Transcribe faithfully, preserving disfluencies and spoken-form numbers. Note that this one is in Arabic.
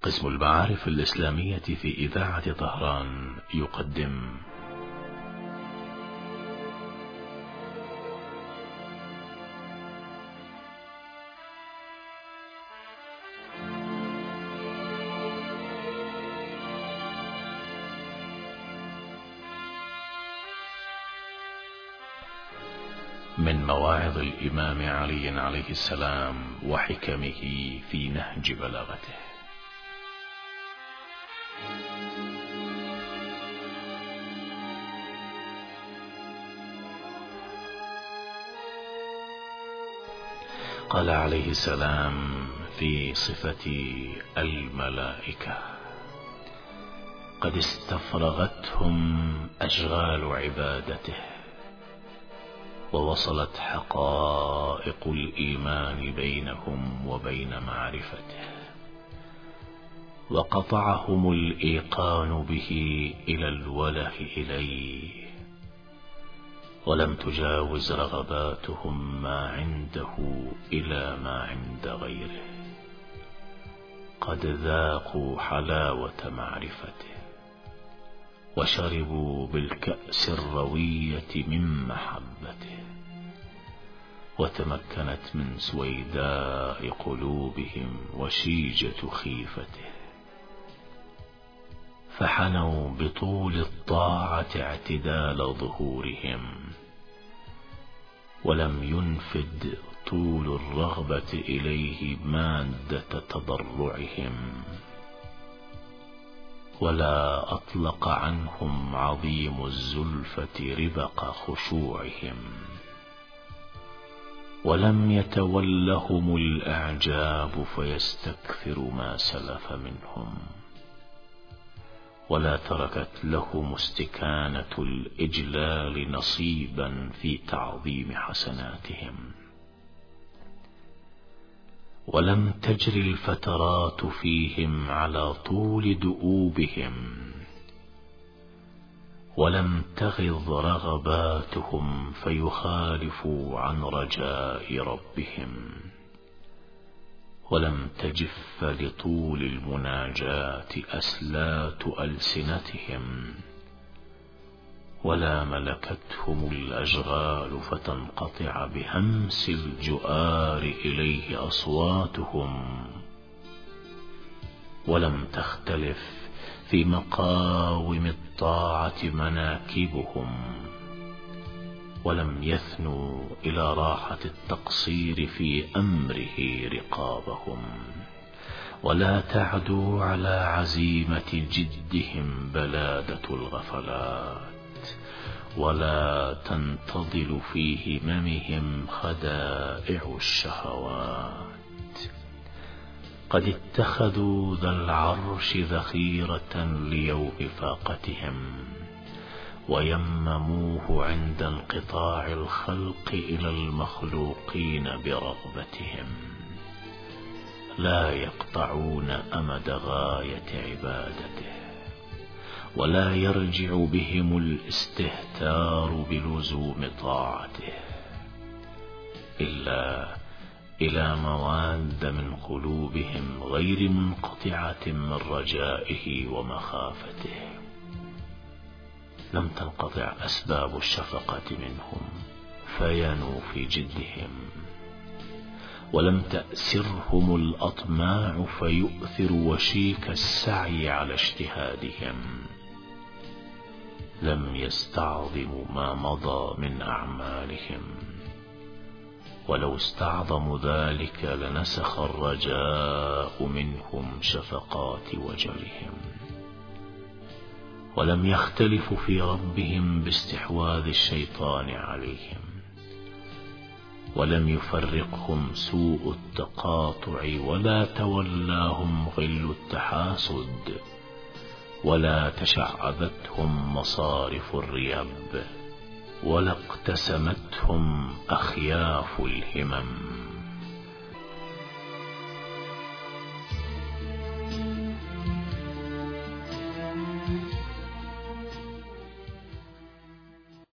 قسم المعارف الإسلامية في إذاعة طهران يقدم من مواعظ الإمام علي عليه السلام وحكمه في نهج بلاغته. قال عليه السلام في صفة الملائكة: قد استفرغتهم أشغال عبادته، ووصلت حقائق الإيمان بينهم وبين معرفته، وقطعهم الإيقان به إلى الوله إليه، ولم تجاوز رغباتهم ما عنده إلى ما عند غيره. قد ذاقوا حلاوة معرفته، وشربوا بالكأس الروية من محبته، وتمكنت من سويداء قلوبهم وشيجة خيفته، فحنوا بطول الطاعة اعتدال ظهورهم، ولم ينفد طول الرغبة إليه مادة تضرعهم، ولا أطلق عنهم عظيم الزلفة ربق خشوعهم، ولم يتولهم الإعجاب فيستكثر ما سلف منهم، ولا تركت لهم استكانة الإجلال نصيبا في تعظيم حسناتهم، ولم تجر الفترات فيهم على طول دؤوبهم، ولم تغض رغباتهم فيخالفوا عن رجاء ربهم، ولم تجف لطول المناجاة أسلات ألسنتهم، ولا ملكتهم الأشغال فتنقطع بهمس الجؤار إليه أصواتهم، ولم تختلف في مقاوم الطاعة مناكبهم، ولم يثنوا إلى راحة التقصير في أمره رقابهم، ولا تعدو على عزيمة جدهم بلادة الغفلات، ولا تنتظل في هممهم خدائع الشهوات. قد اتخذوا ذا العرش ذخيرة ليوم فاقتهم، ويمموه عند انقطاع الخلق إلى المخلوقين برغبتهم، لا يقطعون أمد غاية عبادته، ولا يرجع بهم الاستهتار بلزوم طاعته، إلا إلى مواد من قلوبهم غير منقطعة من رجائه ومخافته. لم تنقطع أسباب الشفقة منهم فينوا في جدهم، ولم تأسرهم الأطماع فيؤثر وشيك السعي على اجتهادهم، لم يستعظموا ما مضى من أعمالهم، ولو استعظموا ذلك لنسخ الرجاء منهم شفقات وجلهم، ولم يختلفوا في ربهم باستحواذ الشيطان عليهم، ولم يفرقهم سوء التقاطع، ولا تولاهم غل التحاسد، ولا تشعبتهم مصارف الريب، ولا اقتسمتهم أخياف الهمم.